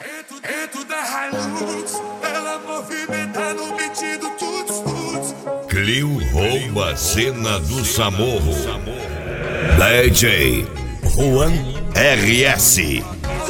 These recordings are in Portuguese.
Dentro da Hilux, ela movimenta no beat do tuts. Clio rouba a cena do Samorro. DJ Juan RS.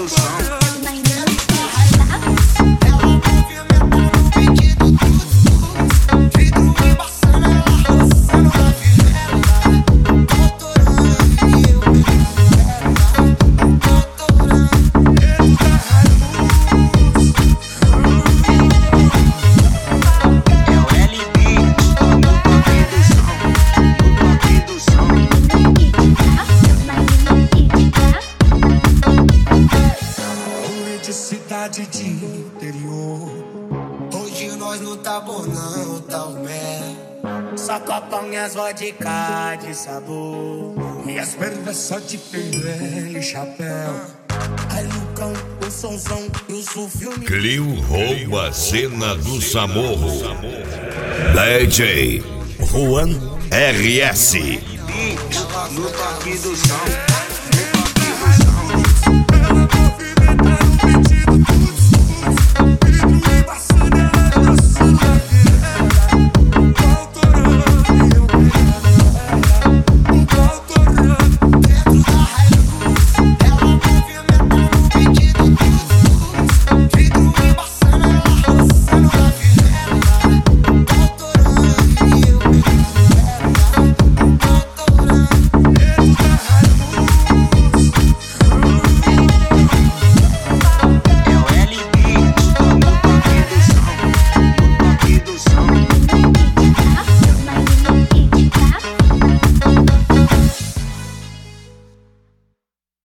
Cidade de interior. Hoje nós não tá bom não, tá o mel. Só copão e as vodka de sabor. E as pernas só de pelé e chapéu. Aí Lucão, o sonzão e o sulfilme. Clio rouba a cena do Samorro. DJ Juan RS. No toque do chão.